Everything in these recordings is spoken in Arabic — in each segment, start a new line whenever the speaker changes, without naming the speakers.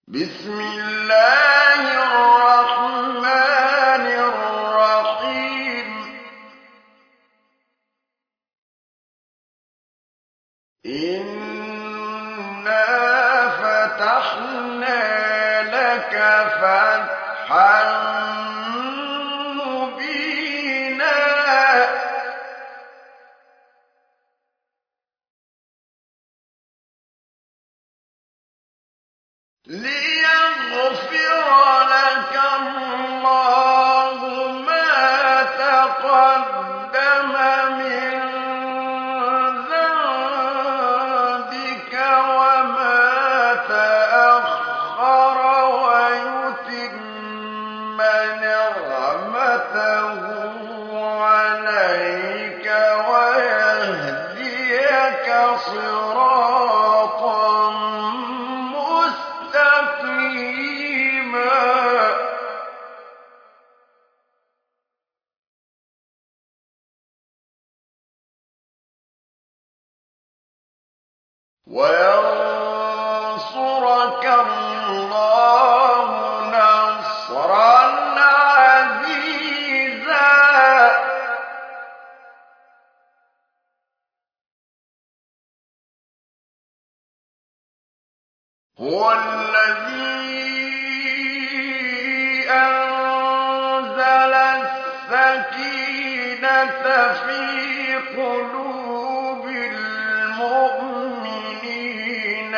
بسم الله الرحمن الرحيم إنا فتحنا لك فتحا مبينا ليغفر لك الله ما تقدم من ذنبك وما تأخر ويتم نعمته عليك ويهديك صراطا مستقيما وينصرك الله نصرا عزيزا هو الذي أنزل السكينة في قلوب المؤمنين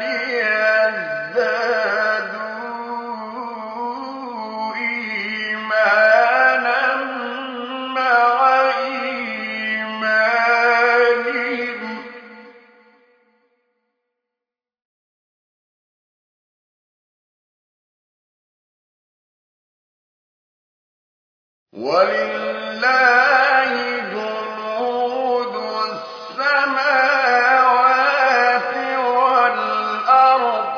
ليزدادوا إيمانا مع إيمانهم ولله جنود السماوات والأرض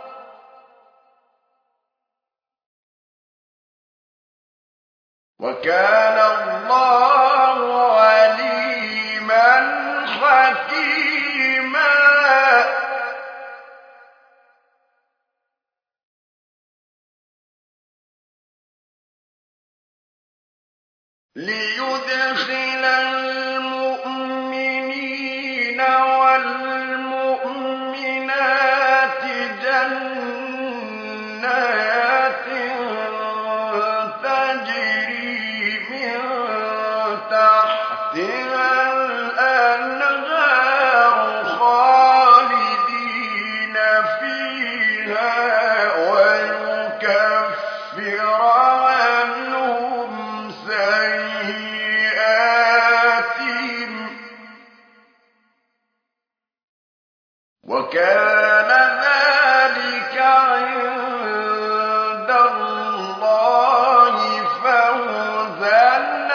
وكان الله عليما حكيما ليدخل المؤمنين والمؤمنات جنات تجري من تحتها الأنهار خالدين فيها ويكفر عنهم سيئاتهم وكان ذلك عند الله فوزا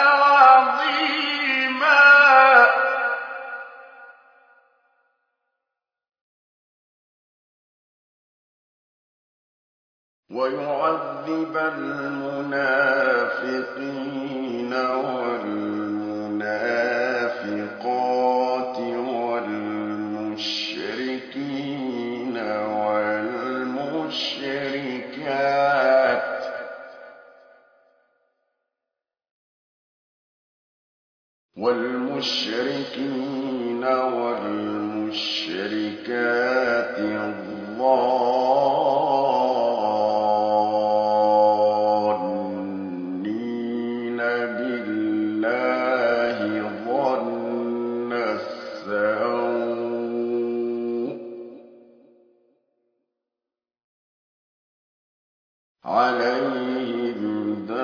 عظيما ويعذب المنافقين والمنافقات والمشركين والمشركات الظانين بالله ظن السوء عليهم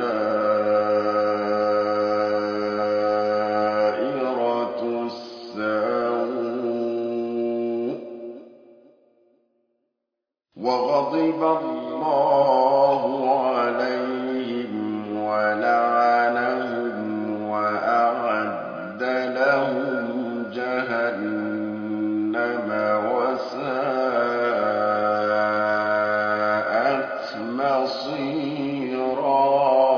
دائرة السوء وغضب الله عليهم ولعنهم وأعد لهم جهنم وساءت مصيرا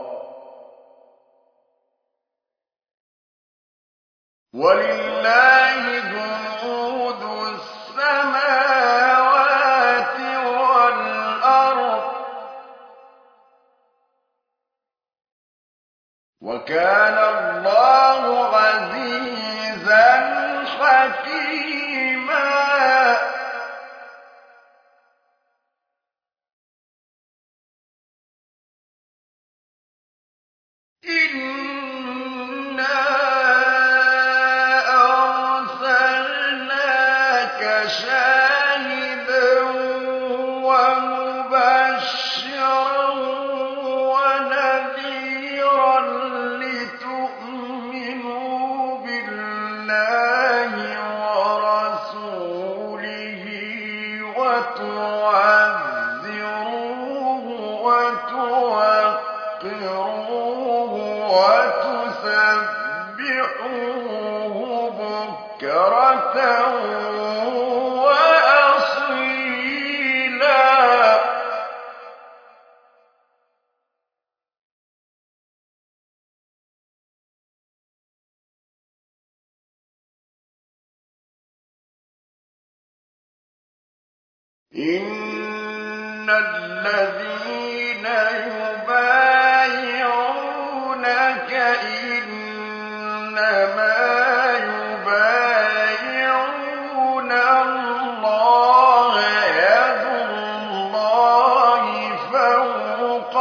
ولله جنود السماوات والأرض وكان الله عزيزا حكيما. إنا أرسلناك شاهدا ومبشرا ونذيرا لتؤمنوا بالله ورسوله وتعزروه وتوقروه وتسبحوه بكرة وأصيلا. إن الذين يبايعونك إنما يبايعون الله يد الله فوق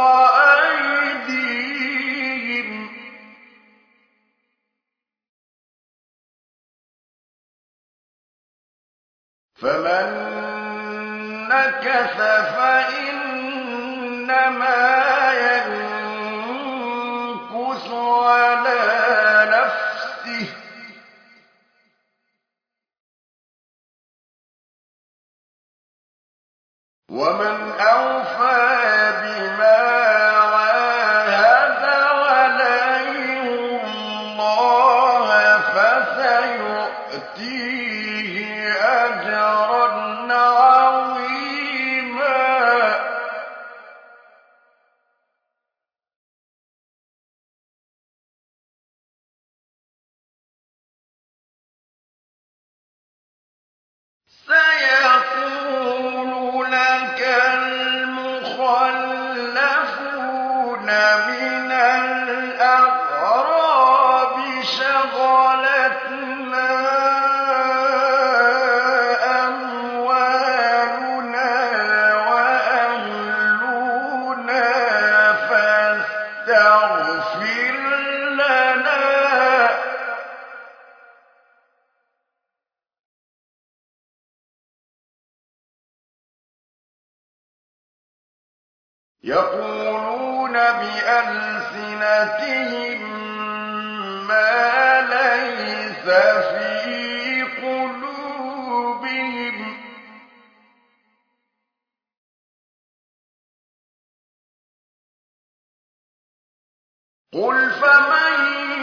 أيديهم. فمن نكث فإنما ينكث على نفسه ومن أوفى بما عاهد عليه الله فسيؤتيه أجرا عظيما. سيقول لك المخلفون من الأعراب شغلتنا أموالنا وأهلنا فاستغفر لنا. يقولون بألسنتهم ما ليس في قلوبهم. قل فمن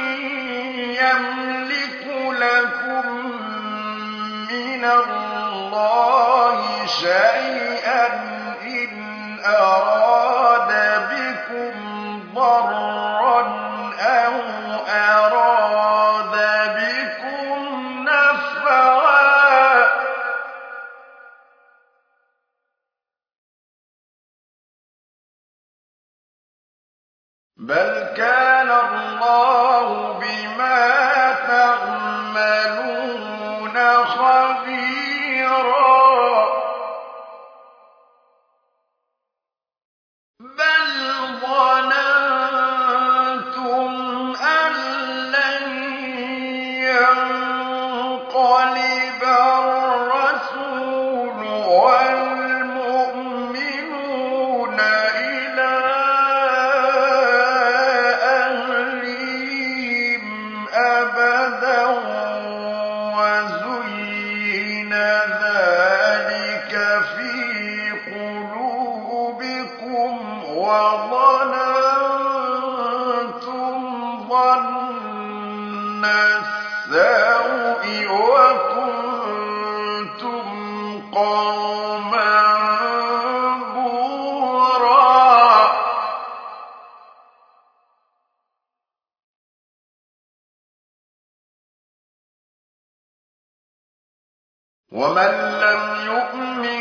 يملك لكم من الله شيئا إن أراد بكم ضرا أو أراد بكم نفعا. بل كان الله بما تعملون خبيرا. بل ظننتم أن لن ينقلب الرسول والمؤمنون إلى أهلهم أبدا وزين ذلك في قلوبكم وظننتم ظن السوء وكنتم قوما بورا. ومن لم يؤمن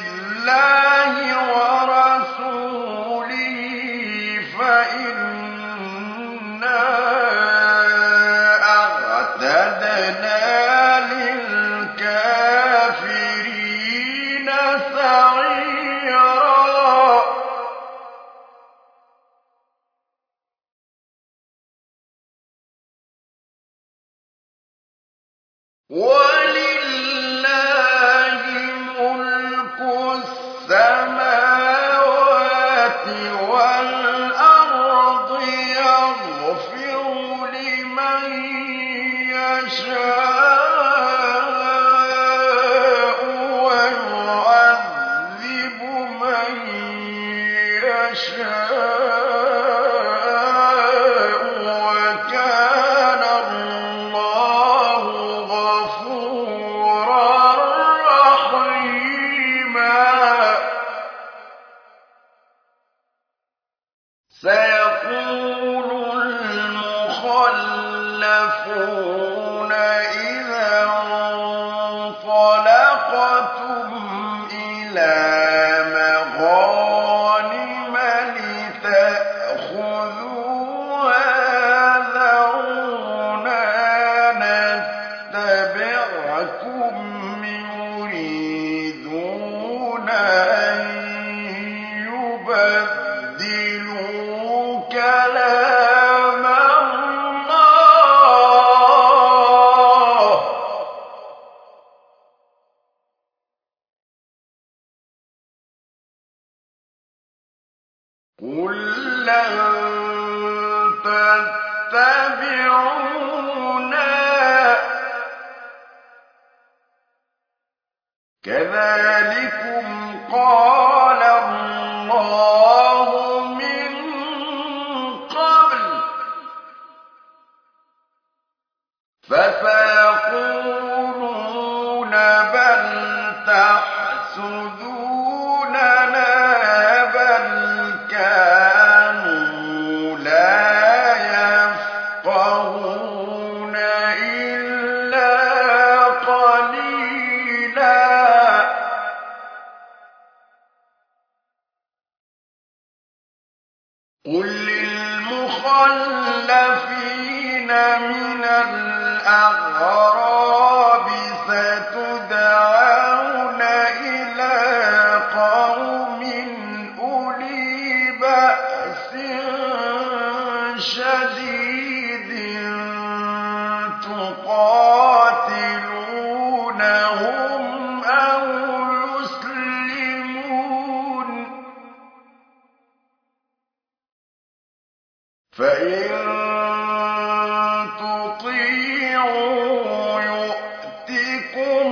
بالله ورسوله فإنا انطلقتم إلى مغانم لتأخذوها ذرونا نتبعكم يريدون أن يبدلوا كلام الله قل لن تتبعونا كذلكم قال الله من قبل فسيقولون بل تحسدوننا بل كانوا لا يفقهون إلا قليلا قل للمخلفين من الأعراب ستدعون إلى قوم أولي بأس شديد تقاتلونهم أو يسلمون فإن تطيعوا يؤتكم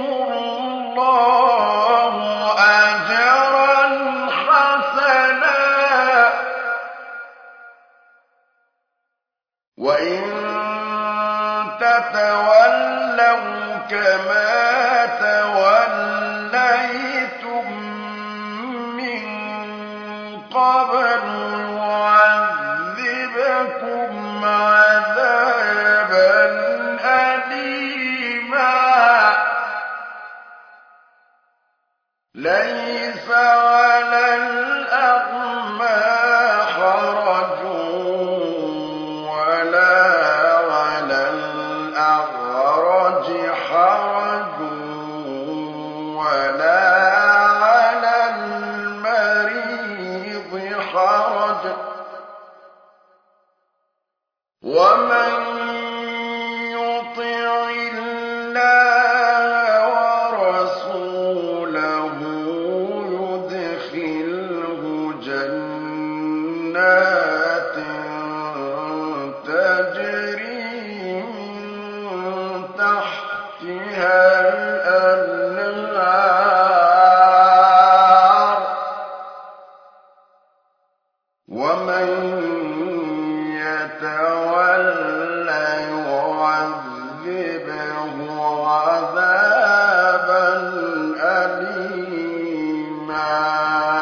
الله أجرا حسنا وإن تتولوا كما توليتم من قبل يعذبكم عذابا أليما ليس على الأعمى حرج ولا على الأعرج حرج ولا على المريض حرج ومن يطع الله ورسوله يدخله جنات تجري من تحتها الأنهار ومن يتولى يعذبه عذابا أليما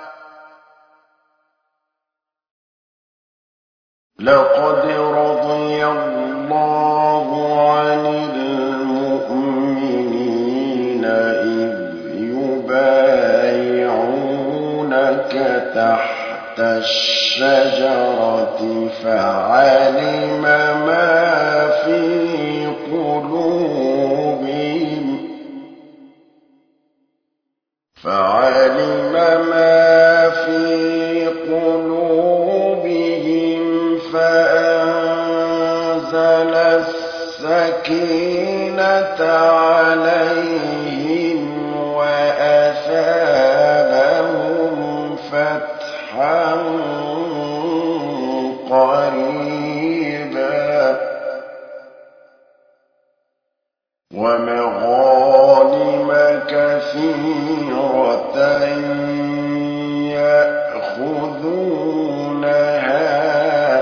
لقد رضي الله عن المؤمنين إذ يبايعونك تحت الشجرة فعلم ما في قلوبهم فأنزل السكينة عليهم وأثابهم فتحا قريبا ومغانم كثيرة يأخذونها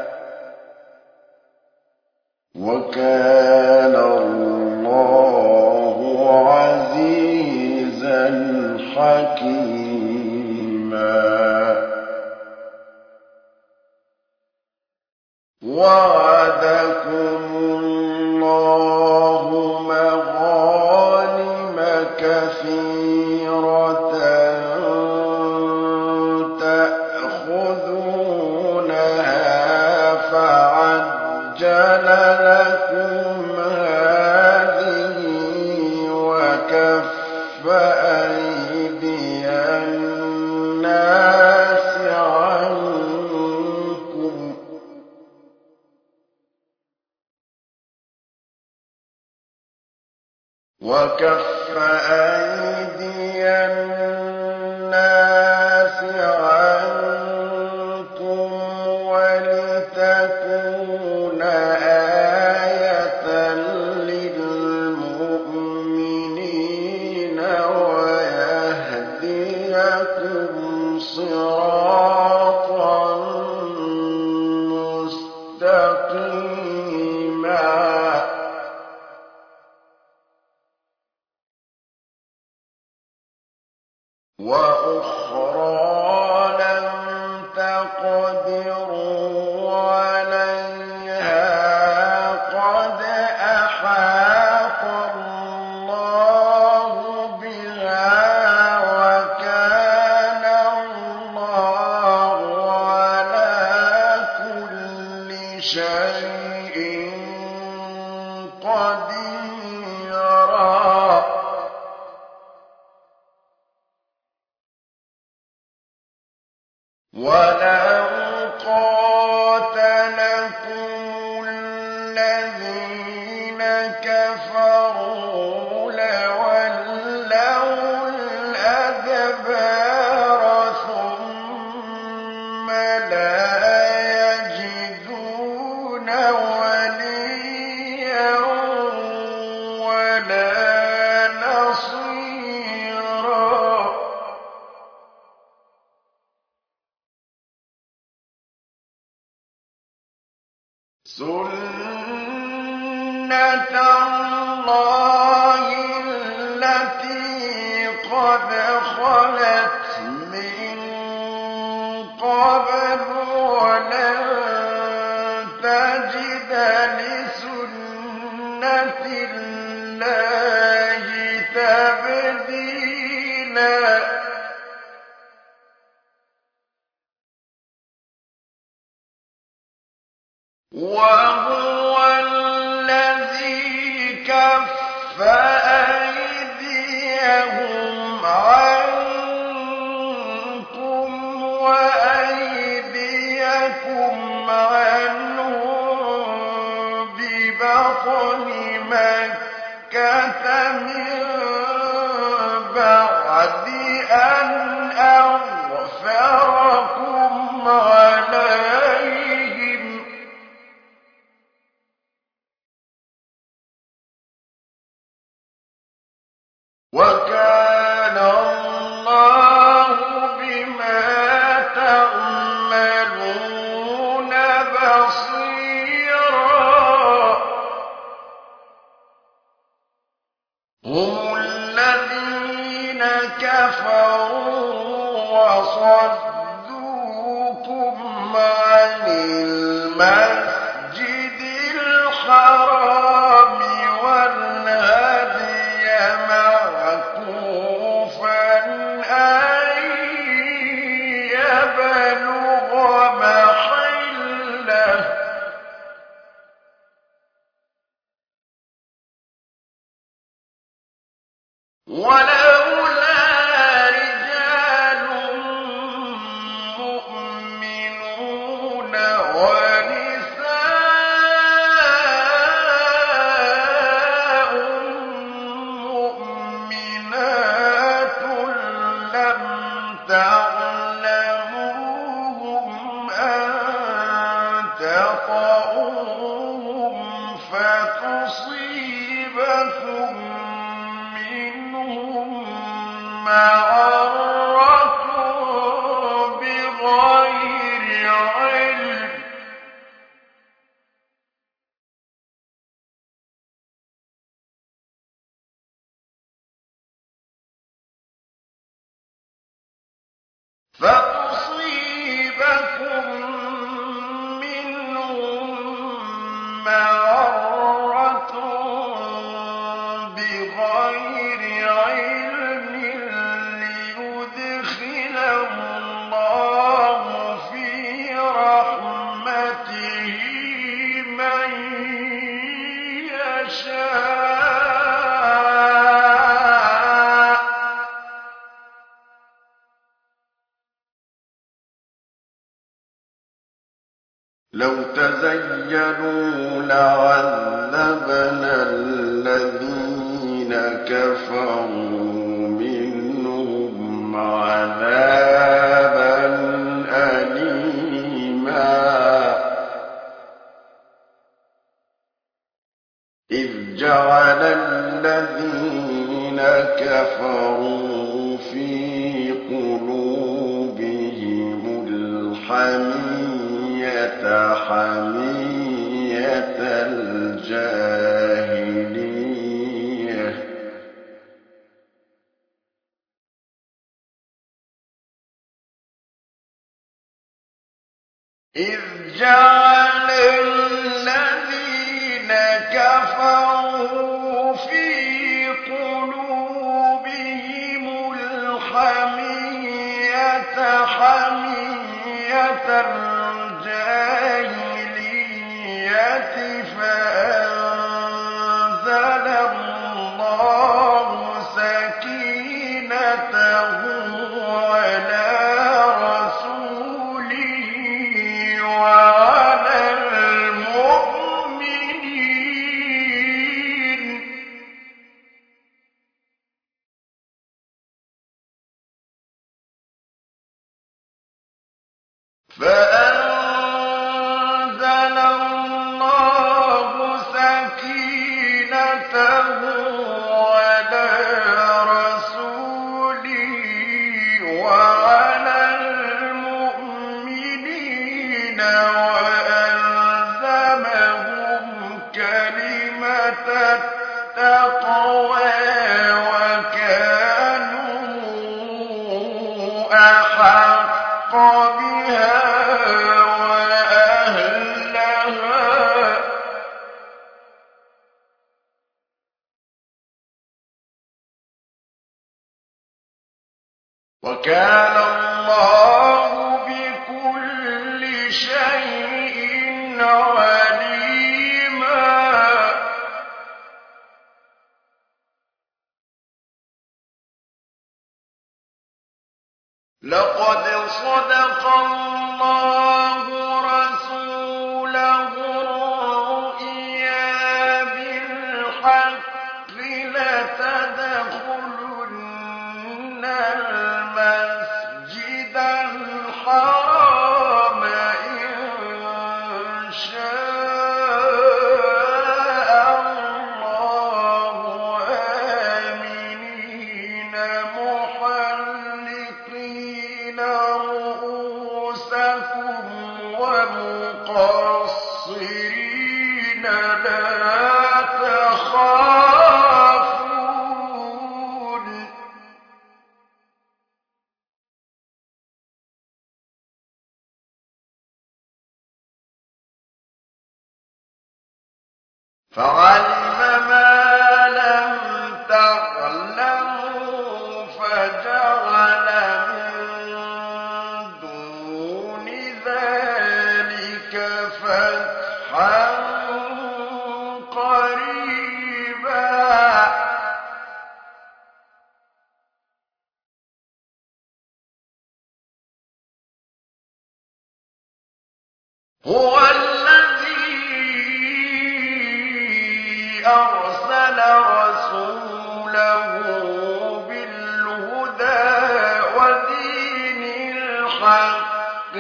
وكان الله عزيزا حكيما وعدكم الله مغانم كَثِيرَةً تَأْخُذُونَهَا فَعَجَّلَ لَكُمْ هَٰذِهِ وَكَفَّ أَيْدِيَ النَّاسِ عَنكُمْ وَلِتَكُونَ آيَةً لِّلْمُؤْمِنِينَ وَيَهْدِيَكُمْ صِرَاطًا مُّسْتَقِيمًا وَأُخْرَىٰ لَمْ تَقْدِرُوا عَلَيْهَا قَدْ أَحَاطَ اللَّهُ بِهَا وَكَانَ اللَّهُ عَلَىٰ كُلِّ شَيْءٍ قَدِيرًا وَلَوْ قَاتَلَكُمُ الَّذِينَ كَفَرُوا لَوَلَّوُا الْأَدْبَارَ ثُمَّ لَا يَجِدُونَ وَلِيًّا وَلَا نَصِيرًا سُنَّةَ اللَّهِ الَّتِي قَدْ خَلَتْ مِن قَبْلُ وَلَن تَجِدَ لِسُنَّةِ اللَّهِ تَبْدِيلًا وَهُوَ الَّذِي كَفَّ أَيْدِيَهُمْ عَنكُمْ وَأَيْدِيَكُمْ عَنْهُم بِبَطْنِ مَكَّةَ مِن بَعْدِ أَنْ أَظْفَرَكُمْ عَلَيْهِمْ ۚ وَكَانَ اللَّهُ بِمَا تَعْمَلُونَ بَصِيرًا هُمُ الَّذِينَ كَفَرُوا وَصَدُّوكُمْ عَنِ الْمَسْجِدِ الْحَرَامِ وَالْهَدْيَ مَعْكُوفًا أَن يَبْلُغَ مَحِلَّهُ ۚ وَلَوْلَا رِجَالٌ مُّؤْمِنُونَ وَنِسَاءٌ مُّؤْمِنَاتٌ لَّمْ تَعْلَمُوهُمْ أَن تَطَئُوهُمْ فَتُصِيبَكُم مِّنْهُم مَّعَرَّةٌ بِغَيْرِ عِلْمٍ ۖ فَتُصِيبَكُم لو تزيلوا لعذبنا الذين كفروا منهم عذابا أليما إذ جعل الذين كفروا في قلوبهم الحمية حمية الجاهلية إذ جعل الذين كفروا في قلوبهم الحمية حمية الجاهلية فأنزل الله سكينته على رسوله وعلى المؤمنين فأنزل الله سكينته على رسوله وعلى المؤمنين وألزمهم كلمة التقوى وكانوا أحق بها وأهلها وكان الله بكل شيء عليما لقد صدق الله رسوله الرؤيا بالحق لتدخلن المسجد الحرام إن شاء الله آمنين محلقين رؤوسكم ومقصرين لا تخافون فعلم ما لم تعلموا فجعل من دون ذلك فتحا قريبا هو الذي أرسل رسوله بالهدى ودين الحق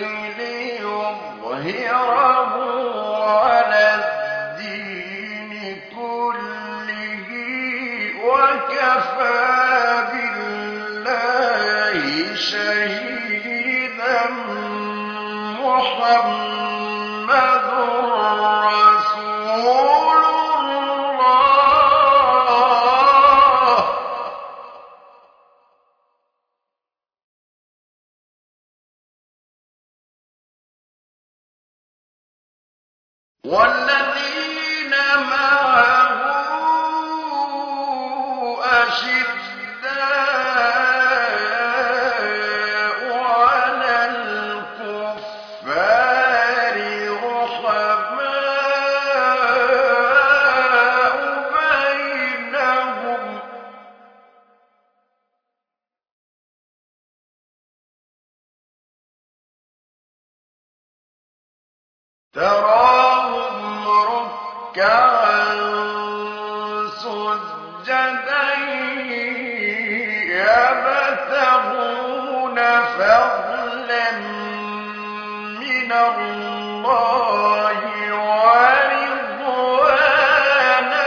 ليظهره على الدين كله وكفى بالله شهيدا محمد رسول الله والذين معه أشداء على الكفار رحماء بينهم تراهم ركعا سجدا يبتغون فضلا من الله ورضوانا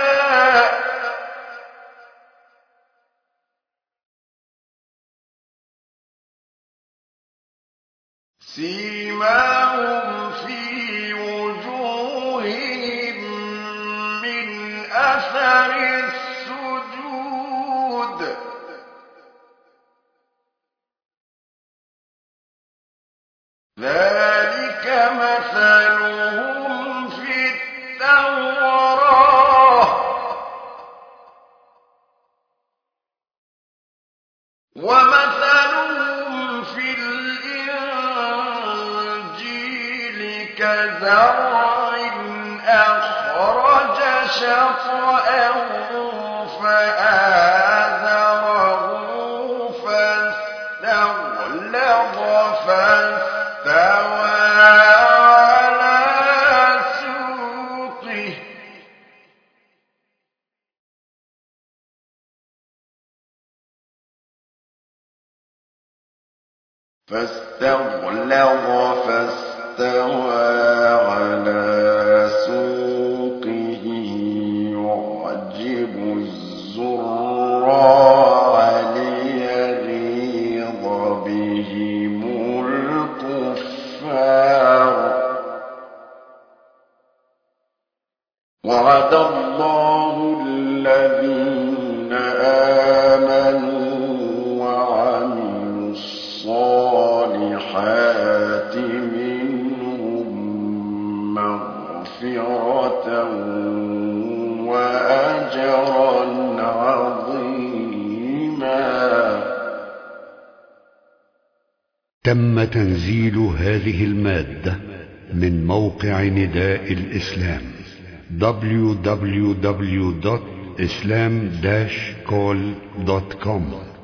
سيماهم في وجوههم من أثر السجود ذلك مثلهم في التوراة ومثلهم في الإنجيل كزرع أخرج شطأه فآزره فاستغلظ فاستوى على سوقه يعجب الزراع ليغيظ بهم الكفار وعد الله الذين آمنوا وعملوا الصالحات منهم مغفرة وأجرا عظيما.
تم تنزيل هذه المادة من موقع نداء الإسلام www.islam-call.com